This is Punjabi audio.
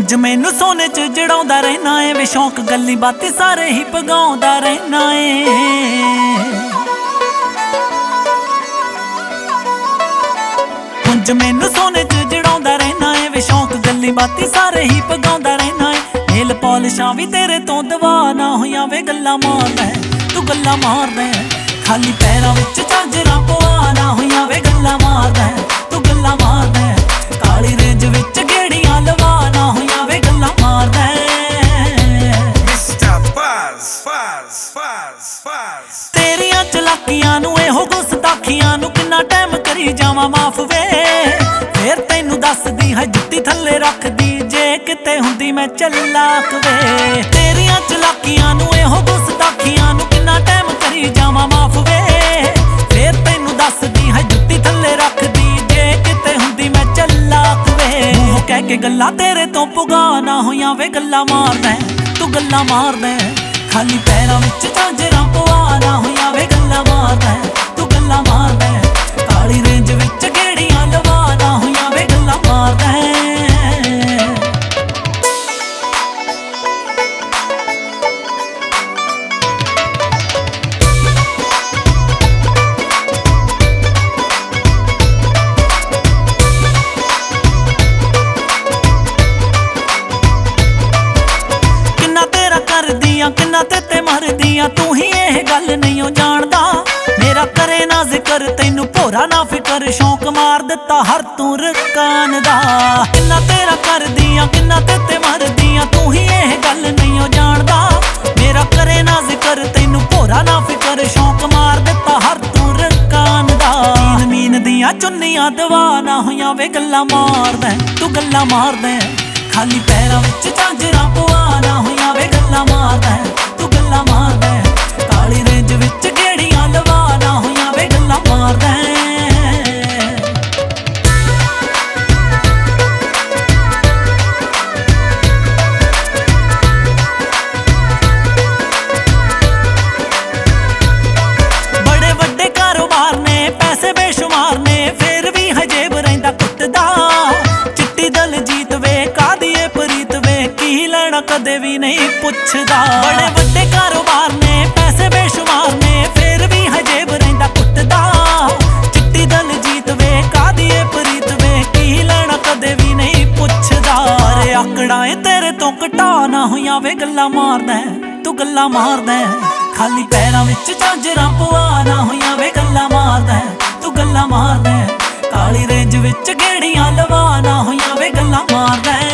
ਪੁੰਜ ਮੈਨੂੰ ਸੋਨੇ ਚ ਜੜਾਉਂਦਾ ਰਹਿਣਾ ਏ ਵੇ ਸ਼ੌਂਕ ਗੱਲੀ ਬਾਤੀ ਸਾਰੇ ਹੀ ਪਗਾਉਂਦਾ ਰਹਿਣਾ ਏ। ਪੁੰਜ ਮੈਨੂੰ ਸੋਨੇ ਚ ਜੜਾਉਂਦਾ ਰਹਿਣਾ ਏ ਵੇ ਸ਼ੌਂਕ ਗੱਲੀ ਬਾਤੀ ਸਾਰੇ ਹੀ ਪਗਾਉਂਦਾ ਰਹਿਣਾ ਏ। ਨੇਲ ਪੌਲਿਸ਼ਾਂ ਵੀ ਤੇਰੇ ਤੋਂ ਦਵਾ ਨਾ ਹੋਈਆਂ ਵੇ ਗੱਲਾਂ ਮਾਰਦਾ ਤੂੰ ਗੱਲਾਂ ਮਾਰਦਾ ਖਾਲੀ ਪੈਰਾਂ ਵਿੱਚ ਝਾਂਜਰਾਂ ਪਵਾ ਨਾ ਹੋਈਆਂ ਵੇ ਗੱਲਾਂ ਮਾਰਦਾ ਤੂੰ ਗੱਲਾਂ ਮਾਰਦਾ ਕਾਲੀ ਰੇਂਜ ਵਿੱਚ ਗੇੜੀਆਂ ਲਵਾ ਨਾ ਹੋਈਆਂ ਵੇ ਗੱਲਾਂ ਮਾਰਦਾ। ਤੇਰੀਆਂ ਚਲਾਕੀਆਂ ਨੂੰ ਇਹੋ ਗੁਸਤਾਖੀਆਂ ਨੂੰ ਕਿੰਨਾ ਟਾਈਮ ਕਰੀ ਜਾਵਾਂ ਮਾਫ ਵੇ ਫੇਰ ਤੈਨੂੰ ਦੱਸਦੀ ਹੈ ਜੁੱਤੀ ਥੱਲੇ ਰੱਖਦੀ ਜੇ ਕਿਤੇ ਹੁੰਦੀ ਮੈਂ ਚੱਲਾਕ ਵੇ। ਤੇਰੀਆਂ ਚਲਾਕੀਆਂ ਨੂੰ ਇਹੋ ਗੁਸਤਾਖੀਆਂ ਨੂੰ ਕਿੰਨਾ ਟਾਈਮ ਕਰੀ ਜਾਵਾਂ ਮਾਫ ਵੇ ਫੇਰ ਤੈਨੂੰ ਦੱਸਦੀ ਹੈ ਜੁੱਤੀ ਥੱਲੇ ਰੱਖਦੀ ਜੇ ਕਿਤੇ ਹੁੰਦੀ ਮੈਂ ਚੱਲਾਕ ਵੇ। ਉਹ ਕਹਿ ਕੇ ਗੱਲਾਂ ਤੇਰੇ ਤੋਂ ਪੁਗਾ ਨਾ ਹੋਈਆਂ ਵੇ ਗੱਲਾਂ ਮਾਰਦਾ ਤੂੰ ਗੱਲਾਂ ਮਾਰਦਾ ਖਾਲੀ ਪੈਰਾਂ ਵਿੱਚ ਝਾਂਜਰਾਂ ਪਵਾ ਨਾ ਹੋਈਆਂ ਵੇ ਗੱਲਾਂ ਮਾਰਦਾ ਤੂੰ ਗੱਲਾਂ ਮਾਰਦਾ ਕਾਲੀ ਰੇਂਜ ਵਿੱਚ ਗੇੜੀਆਂ ਲਵਾ ਨਾ ਹੋਈਆਂ ਵੇ ਗੱਲਾਂ ਮਾਰਦਾ। ਕਿੰਨਾ ਤੇ ਮਰਦੀਆਂ ਤੂੰ ਹੀ ਇਹ ਗੱਲ ਨਹੀਂ ਓ ਜਾਣਦਾ ਮੇਰਾ ਕਰੇ ਨਾ ਜ਼ਿਕਰ ਤੈਨੂੰ ਭੋਰਾ ਨਾ ਫਿਕਰ ਸ਼ੌਂਕ ਮਾਰ ਦਿੱਤਾ ਹਰ ਤੂੰ ਰਕਾਨ ਦਾ। ਕਿੰਨਾ ਤੇਰਾ ਕਰਦੀਆਂ ਕਿੰਨਾ ਤੇ ਮਰਦੀਆਂ ਤੂੰ ਹੀ ਇਹ ਗੱਲ ਨਹੀਂ ਓ ਜਾਣਦਾ ਮੇਰਾ ਕਰੇ ਨਾ ਜ਼ਿਕਰ ਤੈਨੂੰ ਭੋਰਾ ਨਾ ਫਿਕਰ ਸ਼ੌਂਕ ਮਾਰ ਦਿੱਤਾ ਹਰ ਤੂੰ ਰਕਾਨ ਦਾ। ਮੀਨ ਦੀਆਂ ਚੁੰਨੀਆਂ ਦਵਾ ਨਾ ਹੋਈਆਂ ਵੇ ਗੱਲਾਂ ਮਾਰਦਾ ਤੂੰ ਗੱਲਾਂ ਮਾਰਦਾ ਖਾਲੀ ਪੈਰਾਂ ਵਿੱਚ ਝਾਂਜਰਾਂ ਪਵਾ ਨਾ ਹੋਈਆਂ ਵੇ ਗੱਲਾਂ ਮਾਰਦਾ ਤੂੰ ਗੱਲਾਂ ਮਾਰਦਾ ਕਾਲੀ ਰੇਂਜ ਵਿੱਚ ਗੇੜੀਆਂ ਲਵਾ ਨਾ ਹੋਈਆਂ ਵੇ ਗੱਲਾਂ ਮਾਰਦਾ। ਬੜੇ ਵੱਡੇ ਕਾਰੋਬਾਰ ਨੇ ਪੈਸੇ ਬੇਸ਼ੁਮਾਰ ਨੇ ਫੇਰ ਵੀ ਹਜੇਬ ਰਹਿੰਦਾ ਕੁੱਟਦਾ ਚਿੱਟੀ ਦਲਜੀਤ ਵੇ ਕਾਦੀ ਏ ਪ੍ਰੀਤ ਵੇ ਕੀ ਲੈਣਾ ਕਦੇ ਵੀ ਨਹੀਂ ਪੁੱਛਦਾ। ਬੜੇ ਵੱਡੇ ਕਾਰੋਬਾਰ ਨੇ ਪੈਸੇ ਬੇਸ਼ੁਮਾਰ ਨੇ ਫੇਰ ਵੀ ਹਜੇਬ ਰਹਿੰਦਾ ਕੁੱਟਦਾ ਚਿੱਟੀ ਦਲਜੀਤ ਵੇ ਕਾਦੀ ਏ ਪ੍ਰੀਤ ਵੇ ਕੀ ਲੈਣਾ ਕਦੇ ਵੀ ਨਹੀਂ ਪੁੱਛਦਾ। ਅਰੇ ਆਕੜਾਂ ਏ ਤੇਰੇ ਤੋਂ ਘਟਾ ਨਾ ਹੋਈਆਂ ਵੇ ਗੱਲਾਂ ਮਾਰਦਾ ਤੂੰ ਗੱਲਾਂ ਮਾਰਦਾ ਖਾਲੀ ਪੈਰਾਂ ਵਿੱਚ ਝਾਂਜਰਾਂ ਪਵਾ ਨਾ ਹੋਈਆਂ ਵੇ ਗੱਲਾਂ ਮਾਰਦਾ ਤੂੰ ਗੱਲਾਂ ਮਾਰਦਾ ਕਾਲੀ ਰੇਂਜ ਵਿੱਚ ਗੇੜੀਆਂ ਲਵਾ ਨਾ ਹੋਈਆਂ ਵੇ ਗੱਲਾਂ ਮਾਰਦਾ।